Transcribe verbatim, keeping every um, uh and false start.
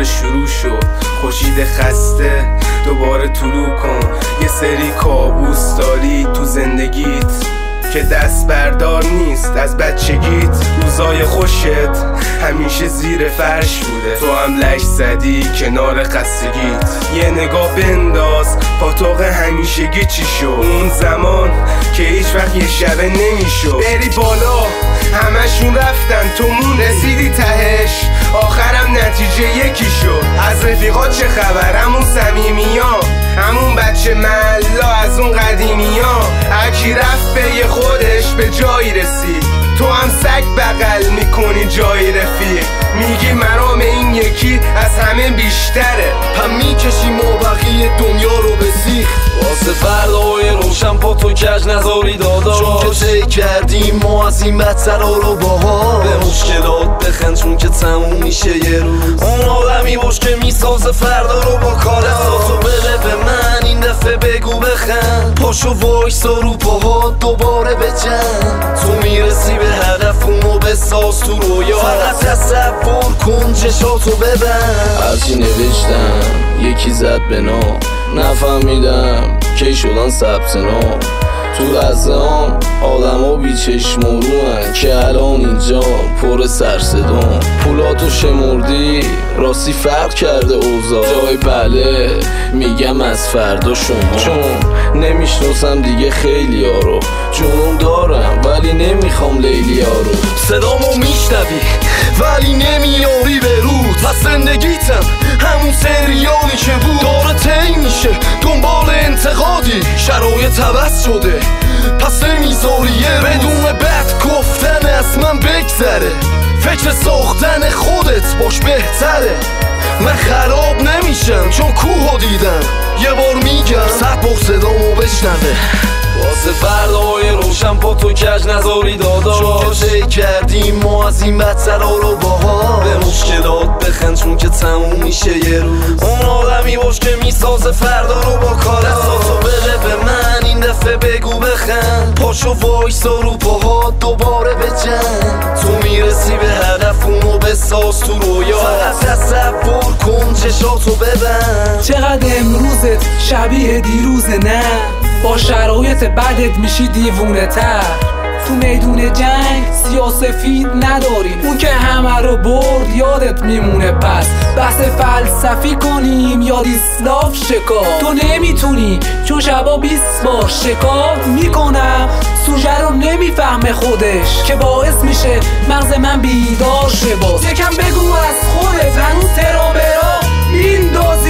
دوباره شروع شد. خورشید خسته دوباره طلوع کن. یه سری کابوس داری تو زندگیت که دست بردار نیست از بچگیت. روزای خوشت همیشه زیر فرش بوده، تو هم لش زدی کنار خستگیت. یه نگاه بنداز پاتوق همیشگی چی شد. اون زمان که هیچ وقت یه شبه نمیشد بری بالا، همشون رفتن تو مون رسیدی تهش، آخرم نتیجه یکی شد. از رفیقات چه خبر؟ همون صمیمی‌ها، همون بچه محلا از اون قدیمی‌ها. هرکی رفت به یه خودش به جایی رسید، تو هم سگ بغل میکنی جای رفیق. میگی مرام این یکی از همه بیشتره، هم میکشیم و بقیه دنیا رو به سیخ. واسه فردای روشن پا تو کج نذاری داداش، چون که طی کردیم ما از این بدترها رو باهاش. به مشکلات بخند چون که تموم میشه یه روز. اون آدمی باش که میسازه فردا رو با کار. دستاتو بده به من این دفعه بگو بخند، پاشو وایسا رو پاهات دوباره بجن. تو میرسی به هدف اونو بساز تو رویا، فقط تصور کن چشاتو ببند. هرچی نوشتم یکی زد به نام، نفهمیدم کی شدن ثبت نام. تو لحظه هم آدم ها بی چشم و روان که الان اینجا پر سرصدام. پولاتو شمردی راستی فرق کرده اوضاع، جای بله میگم از فردا شما، چون نمیشناسم دیگه خیلی ها رو. جنون دارم ولی نمیخوام لیلی ها رو. صدامو میشنوی ولی نمیاری به رود، پس زندگیتم همون سریالی که بود. داره طی میشه دنبال انتقادی، شرایط عوض شده پس نمیذاری یه بدون بد گفتن از من بگذره. فکر ساختن خودت باش بهتره. من خراب نمیشم چون کوهو دیدم، یه بار میگم صد بار صدامو بشنوه. واسه فردای روشن پا تو کج نذاری داداش، چون که طی کردیم ما از این بدترها رو باهاش. به مشکلات بخند چون که تموم میشه یه روز. اون آدمی باش که میسازه فردا رو با کار. دستاتو بده به من این دفعه بگو بخند، پاشو وایسا رو پاهات دوباره بجن. تو میرسی به هدف اونو بساز تو رویا، فقط تصور کن چشاتو ببند. چقدر امروزت شبیه دیروزه، نه با شرایط بدت میشی دیوونه تر. تو میدون جنگ سیاسفید نداریم، اون که همه رو برد یادت میمونه. پس بحث فلسفی کنیم یا دیسلاف شکار. تو نمیتونی چون شبا بیست بار شکار میکنم، سوژه رو نمیفهمه خودش که باعث میشه مغز من بیدار شه. باز یکم بگو از خودت، هنوز ترامرا مینداز